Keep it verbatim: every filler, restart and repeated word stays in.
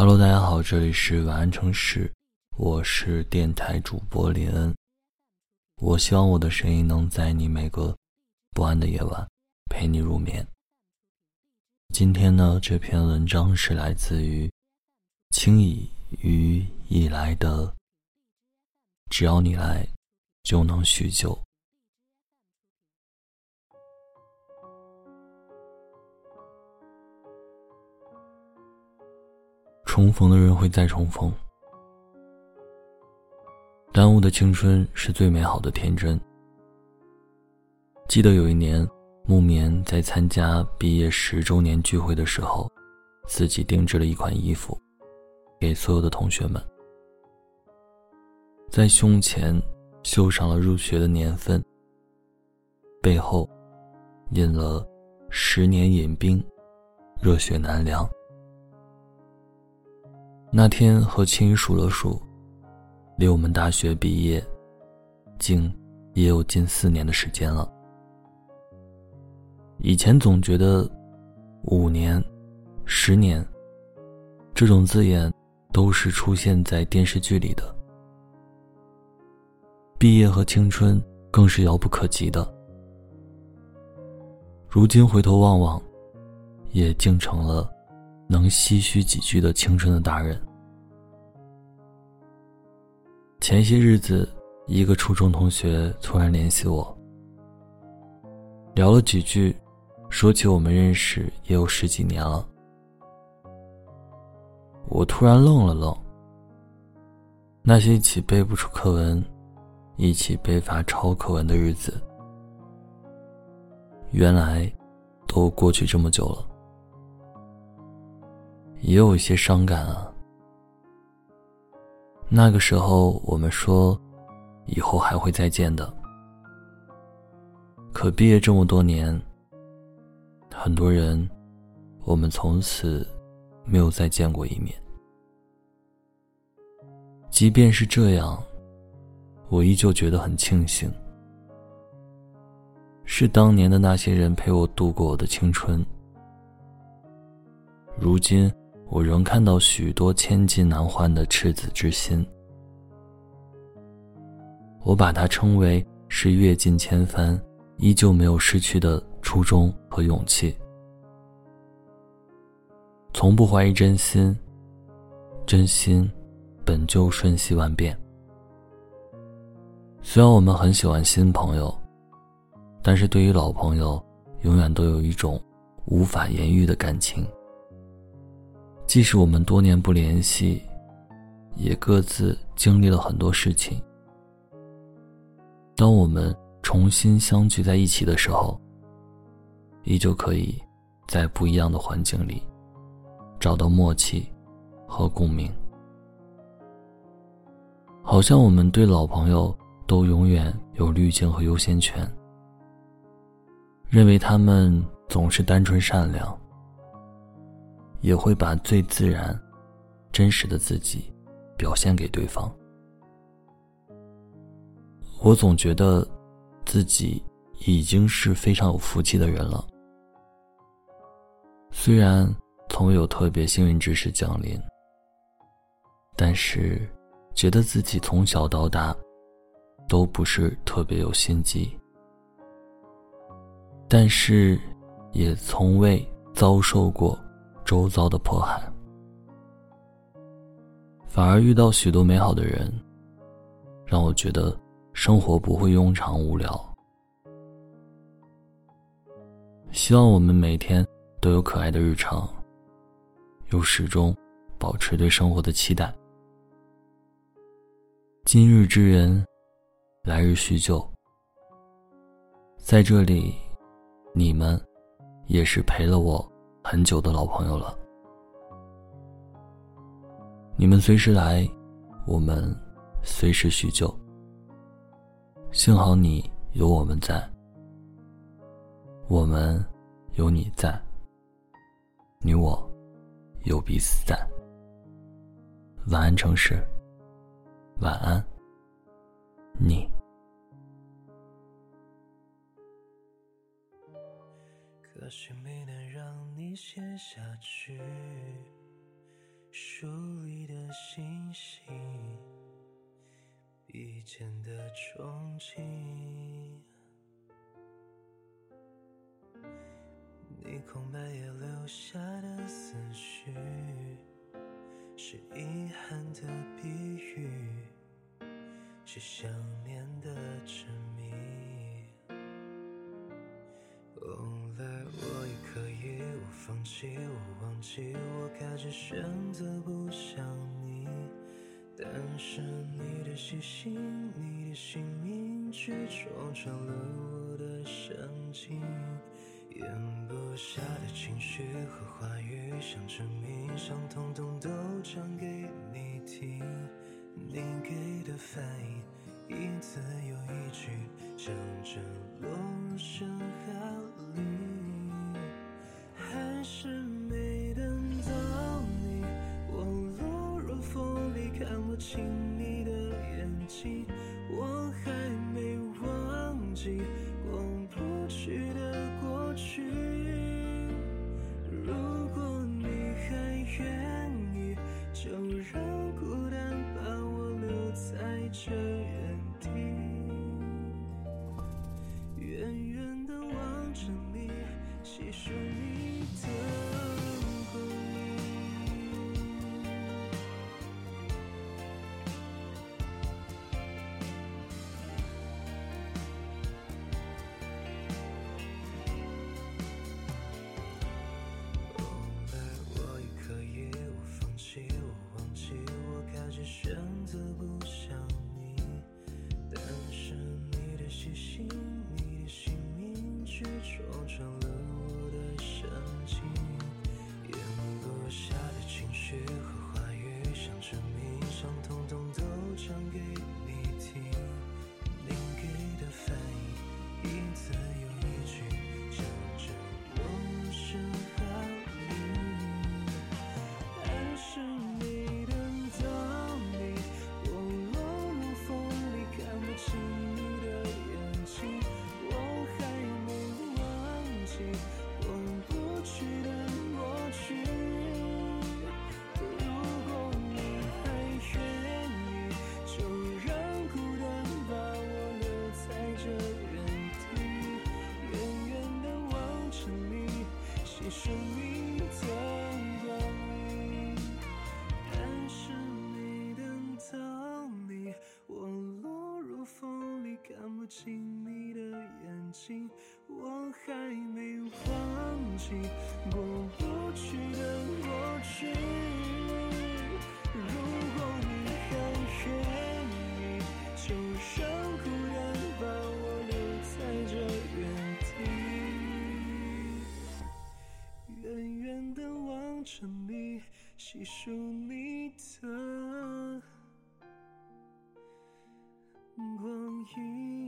Hello， 大家好，这里是晚安城市，我是电台主播林恩。我希望我的声音能在你每个不安的夜晚陪你入眠。今天呢，这篇文章是来自于轻易于以来的只要你来就能叙旧。重逢的人会再重逢，耽误的青春是最美好的天真。记得有一年，木棉在参加毕业十周年聚会的时候，自己定制了一款衣服给所有的同学们，在胸前绣上了入学的年份，背后印了十年饮冰，热血难凉。那天和青雨数了数，离我们大学毕业竟也有近四年的时间了。以前总觉得五年、十年这种字眼都是出现在电视剧里的，毕业和青春更是遥不可及的。如今回头望望，也竟成了能唏嘘几句的青春的大人。前些日子，一个初中同学突然联系我，聊了几句，说起我们认识也有十几年了。我突然愣了愣，那些一起背不出课文，一起被罚抄课文的日子，原来都过去这么久了。也有一些伤感啊。那个时候我们说以后还会再见的，可毕业这么多年，很多人我们从此没有再见过一面。即便是这样，我依旧觉得很庆幸，是当年的那些人陪我度过我的青春。如今我仍看到许多千金难换的赤子之心，我把它称为是阅尽千帆依旧没有失去的初衷和勇气。从不怀疑真心，真心本就瞬息万变。虽然我们很喜欢新朋友，但是对于老朋友永远都有一种无法言喻的感情。即使我们多年不联系，也各自经历了很多事情，当我们重新相聚在一起的时候，依旧可以在不一样的环境里找到默契和共鸣。好像我们对老朋友都永远有滤镜和优先权，认为他们总是单纯善良，也会把最自然真实的自己表现给对方。我总觉得自己已经是非常有福气的人了，虽然从未有特别幸运之事降临，但是觉得自己从小到大都不是特别有心机，但是也从未遭受过周遭的迫害，反而遇到许多美好的人，让我觉得生活不会庸常无聊。希望我们每天都有可爱的日常，又始终保持对生活的期待。今日之人，来日叙旧。在这里，你们也是陪了我很久的老朋友了。你们随时来，我们随时叙旧。幸好你有我们在，我们有你在，你我有彼此在。晚安城市，晚安你。 可惜没能让你写下去，属以前的憧憬。你空白也留下的思绪，是遗憾的比喻，是想念的执迷。后来我也可以，我放弃，我忘记，我开始选择不想你。但是你的细心，你的姓名，却戳穿了我的神经。咽不下的情绪和话语，想证明，想通通都讲给你听。你给的反应，一字又一句，像着落入深海里。还是没等到你，我落入风里，看不清你的眼睛。我还没忘记过不去的过去。如果你还愿意，就让孤单把我留在这原地，远远地望着你，细数你的回忆。我忘记，我开始选择不想你。但是你的细心，你的姓名，却戳穿了我的神经。咽不下的情绪和话语，想证明，想通通都讲给你听。您给的反应，一字又一句，像着落入深海里。还是没等到你，我落入风里，看不清你的眼睛。我还没忘记过不去的过去。如果你还愿意，就让孤单把我留在这原地，远远地望着你，细数你的光阴。但是没等到你，我落入风里，看不清你的眼睛。我还没忘记过不去的过去。如果你还愿意，就让孤单把我留在这原地，远远地望着你，细数你的光阴。